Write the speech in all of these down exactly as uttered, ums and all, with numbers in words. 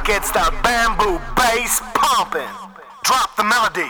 gets that bamboo bass pumping. Drop the melody.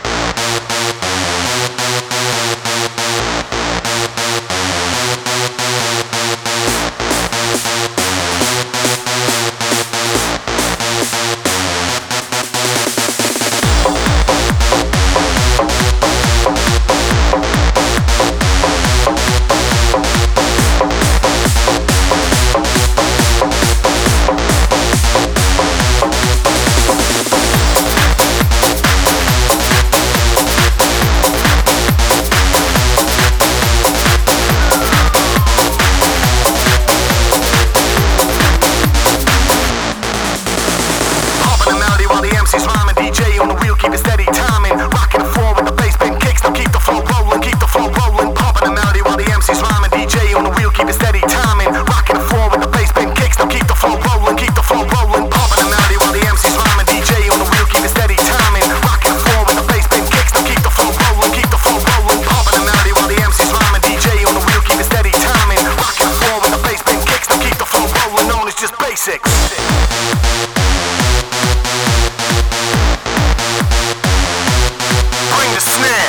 Keep it steady, timing, rocking the floor with the bass bin kicks. Now keep the flow rolling, keep the flow rolling, pumping the melody while the M C's rhyming. D J on the wheel, keep it steady, timing, rocking the floor with the bass bin kicks. Now keep the flow rolling, keep the flow rolling, pumping the melody while the M C's rhyming. D J on the wheel, keep it steady, timing, rocking the floor with the bass bin kicks. Now keep the flow rolling, keep the flow rolling, pumping the melody while the M C's rhyming. D J on the wheel, keep it steady, timing, rocking the floor with the bass bin kicks. Now keep the flow rolling, known as just basics. The snare.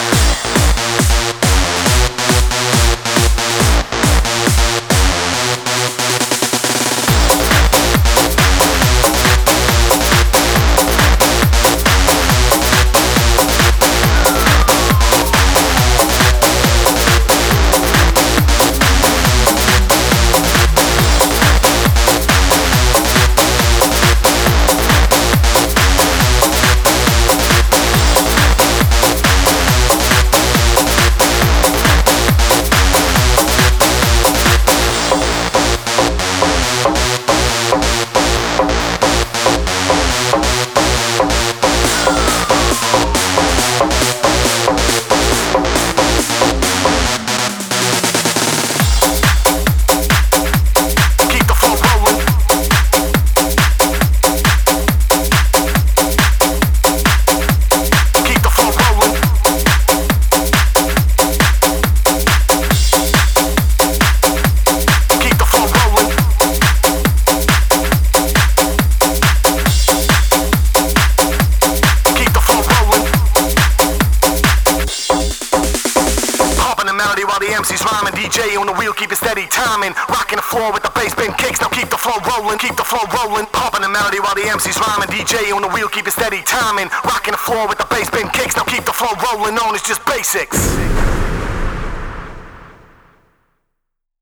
While the M C's rhyming, D J on the wheel, keep it steady, timing, rocking the floor with the bass bin kicks. Now keep the flow rolling, keep the flow rolling, pumping the melody while the M C's rhyming. D J on the wheel, keep it steady, timing, rocking the floor with the bass bin kicks. Now keep the flow rolling, known as just basics.